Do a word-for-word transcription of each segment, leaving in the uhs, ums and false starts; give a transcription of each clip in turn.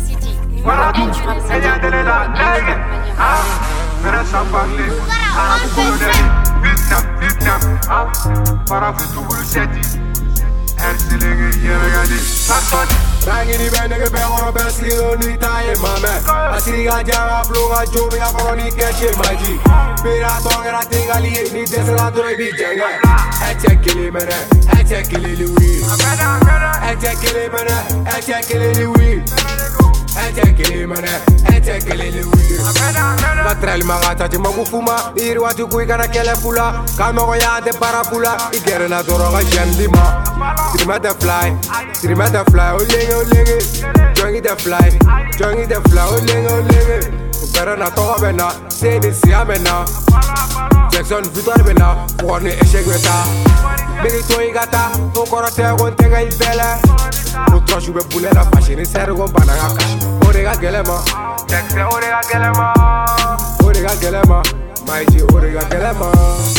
City. Voilà tout, elle est de la nègre. Ah, mais elle s'en parle. Ah, vous connaissez. Vietnam, Vietnam. Ah, para tout le seti. Elle s'est léguée, elle regarde. Personne. Rangi di bende ke pegoro besi ni taye mame. Asiri ga janga flow ga jobi ga koroni keche maji. Pira tongera tingali ni desera dore di jenga. Eche kili mene, eche kili liwi. Eche kili mene, eche kili liwi. Eche kili mene, eche kili liwi. Latrel magata ti magufuma, iri watu kui kana kele pula. Kama ko ya de parapula, igere na doro ga jendima. Trima the fly, trima the fly, olinge olinge. Joingi the fly, joingi the fly, olinge olinge. Upera na toga bena, seni siya bena. Jackson victoire bena, warni eshek beta. Bigi toi gata, ukora te gontenga ibele. Utro shube bulela, fashini sere gon bananga kashi. Orega gelema, Jackson orega gelema. orega gelema, maiji orega gelema.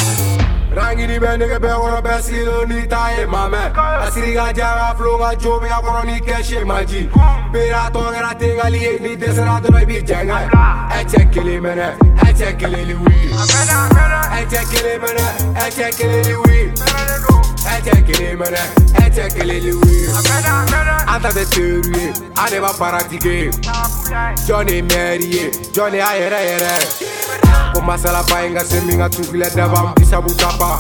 Rangi di bende ke pegoro besi ni taye mame. Asiri ga janga flow ga jobi ga koroni keche maji. Pira tongera tingali ni desera dore bi jenga. Eche kili mene, eche kili liwi. Eche kili mene, eche kili liwi. Eche kili mene, eche kili liwi. Anta de teorie, ade va pratiquer. Johnny Mary, Johnny ayere ayere. Komasa la painga seminga tukile daba isabu tapa.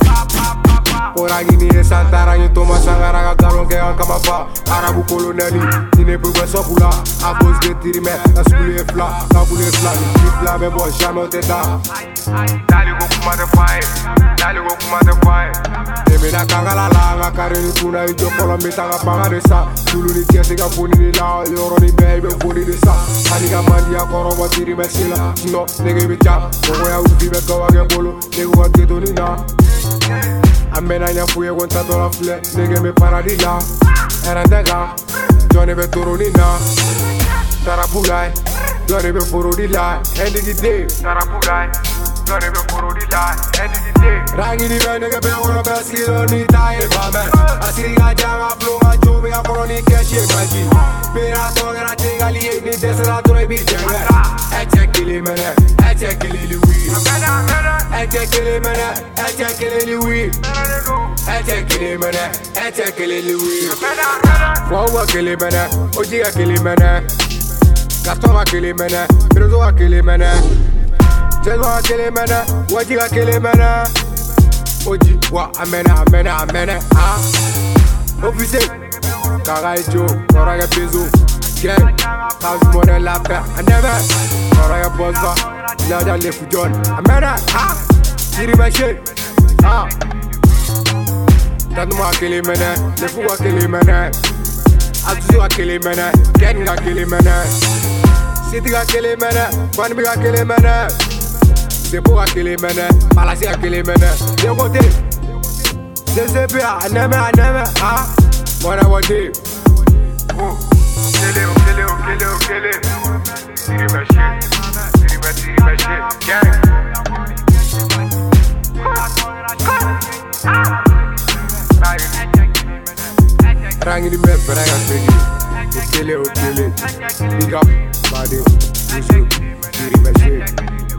Korangi ni santara ni toma sangara ga garon ke an kama pa. Arabu koloneli, ni ne buga sokula. Abos de tirime, la skule fla, la skule fla. Ni fla me bo jamais teta. Dali go kuma de fai, dali go kuma de fai. Emina kangala la nga kare ni kuna ijo kolo mitanga panga de sa. Tulu ni tiese ga foni ni la, yoro ni baby foni de sa. Aniga mandi ya koro mo tirime sila. No, nege bi chap, koko ya uti be kawa ge bolo. Nego wa keto ni na. Amena nya fuye konta to la fle, nege me paradila. Era dega, Johnny be toro ni na. Tarapulai, Johnny be foro di la. Endigi day, Tarapulai, Johnny be foro di la. Endigi day. rangi di bende ke pegoro besi ni taye mame. Asiri ga janga flow ga jobi ga koroni keche maji. Pira tongera tingali ni desera dore bi jenga. Eche kili mene, eche kili liwi. Eche kili mene, eche kili liwi. Eche kili mene, eche kili liwi. Fwawa kili mene, ojiga kili mene. Gastonga kili mene, Birozoga kili mene. Jezoga kili mene, wajiga kili mene. Oji wa amene amene amene ah. Officer, kaga ijo, korage peso. Gang, house money la paix, aneme. Korage bossa, laja le fujon. Amene ah. Tiri mache ah. Tatu ma kili mene, le fuga kili mene. Azuzu ga kili mene, Ken ga kili mene. City ga kili mene, Banbi ga kili mene. Sepo ga kili mene, Palasi ga kili mene. Yo kote, C C P a aneme aneme ah. Mwana wote. Oh, kele o kele o kele o kele. Tiri mache, tiri mache, tiri mache. Gang. Rangi di me branga pegi. O kele o kele. Big up, body, usu, tiri mache.